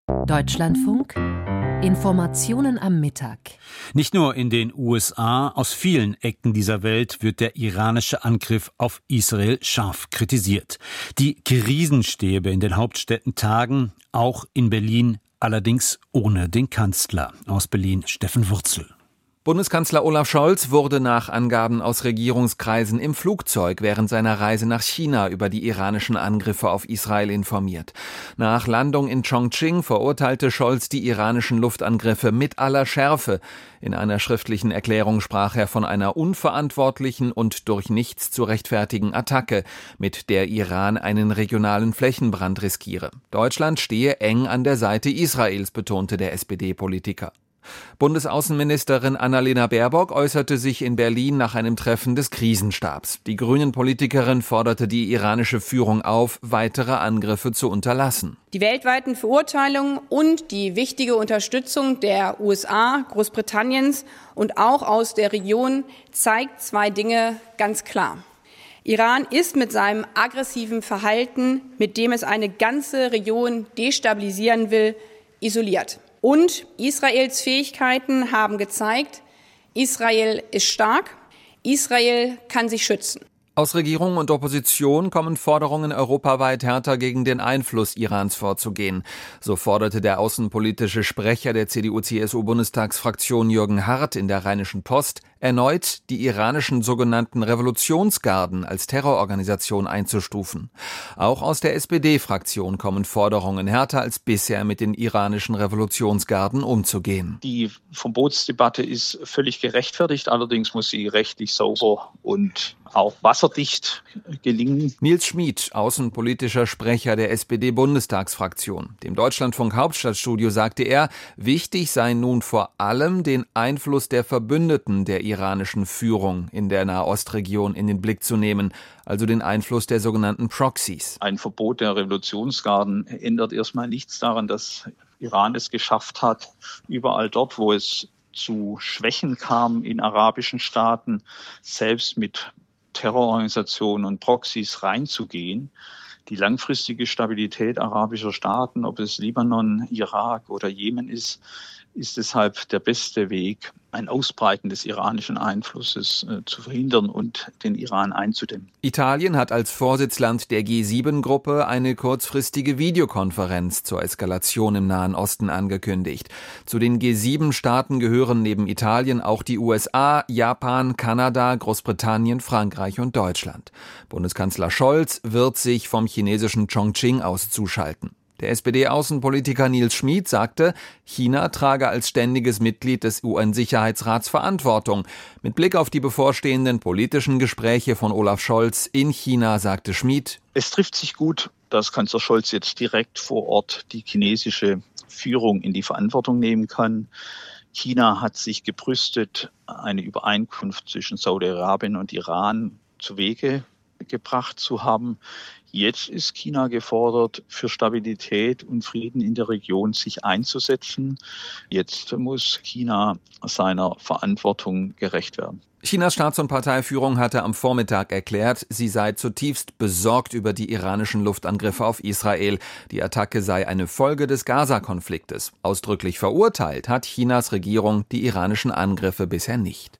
Deutschlandfunk Informationen am Mittag. Nicht nur in den USA, aus vielen Ecken dieser Welt wird der iranische Angriff auf Israel scharf kritisiert. Die Krisenstäbe in den Hauptstädten tagen, auch in Berlin, allerdings ohne den Kanzler. Aus Berlin Steffen Wurzel. Bundeskanzler Olaf Scholz wurde nach Angaben aus Regierungskreisen im Flugzeug während seiner Reise nach China über die iranischen Angriffe auf Israel informiert. Nach Landung in Chongqing verurteilte Scholz die iranischen Luftangriffe mit aller Schärfe. In einer schriftlichen Erklärung sprach er von einer unverantwortlichen und durch nichts zu rechtfertigen Attacke, mit der Iran einen regionalen Flächenbrand riskiere. Deutschland stehe eng an der Seite Israels, betonte der SPD-Politiker. Bundesaußenministerin Annalena Baerbock äußerte sich in Berlin nach einem Treffen des Krisenstabs. Die Grünen-Politikerin forderte die iranische Führung auf, weitere Angriffe zu unterlassen. Die weltweiten Verurteilungen und die wichtige Unterstützung der USA, Großbritanniens und auch aus der Region zeigt zwei Dinge ganz klar. Iran ist mit seinem aggressiven Verhalten, mit dem es eine ganze Region destabilisieren will, isoliert. Und Israels Fähigkeiten haben gezeigt, Israel ist stark, Israel kann sich schützen. Aus Regierung und Opposition kommen Forderungen, europaweit härter gegen den Einfluss Irans vorzugehen. So forderte der außenpolitische Sprecher der CDU-CSU-Bundestagsfraktion Jürgen Hart in der Rheinischen Post erneut die iranischen sogenannten Revolutionsgarden als Terrororganisation einzustufen. Auch aus der SPD-Fraktion kommen Forderungen, härter als bisher mit den iranischen Revolutionsgarden umzugehen. Die Verbotsdebatte ist völlig gerechtfertigt, allerdings muss sie rechtlich sauber und auch wasserdicht gelingen. Nils Schmid, außenpolitischer Sprecher der SPD-Bundestagsfraktion. Dem Deutschlandfunk Hauptstadtstudio sagte er, wichtig sei nun vor allem, den Einfluss der Verbündeten der iranischen Führung in der Nahostregion in den Blick zu nehmen, also den Einfluss der sogenannten Proxys. Ein Verbot der Revolutionsgarden ändert erstmal nichts daran, dass Iran es geschafft hat, überall dort, wo es zu Schwächen kam in arabischen Staaten, selbst mit Terrororganisationen und Proxys reinzugehen. Die langfristige Stabilität arabischer Staaten, ob es Libanon, Irak oder Jemen ist deshalb der beste Weg, ein Ausbreiten des iranischen Einflusses zu verhindern und den Iran einzudämmen. Italien hat als Vorsitzland der G7-Gruppe eine kurzfristige Videokonferenz zur Eskalation im Nahen Osten angekündigt. Zu den G7-Staaten gehören neben Italien auch die USA, Japan, Kanada, Großbritannien, Frankreich und Deutschland. Bundeskanzler Scholz wird sich vom chinesischen Chongqing aus zuschalten. Der SPD-Außenpolitiker Nils Schmid sagte, China trage als ständiges Mitglied des UN-Sicherheitsrats Verantwortung. Mit Blick auf die bevorstehenden politischen Gespräche von Olaf Scholz in China sagte Schmid: Es trifft sich gut, dass Kanzler Scholz jetzt direkt vor Ort die chinesische Führung in die Verantwortung nehmen kann. China hat sich gebrüstet, eine Übereinkunft zwischen Saudi-Arabien und Iran zu Wege gebracht zu haben. Jetzt ist China gefordert, für Stabilität und Frieden in der Region sich einzusetzen. Jetzt muss China seiner Verantwortung gerecht werden. Chinas Staats- und Parteiführung hatte am Vormittag erklärt, sie sei zutiefst besorgt über die iranischen Luftangriffe auf Israel. Die Attacke sei eine Folge des Gaza-Konfliktes. Ausdrücklich verurteilt hat Chinas Regierung die iranischen Angriffe bisher nicht.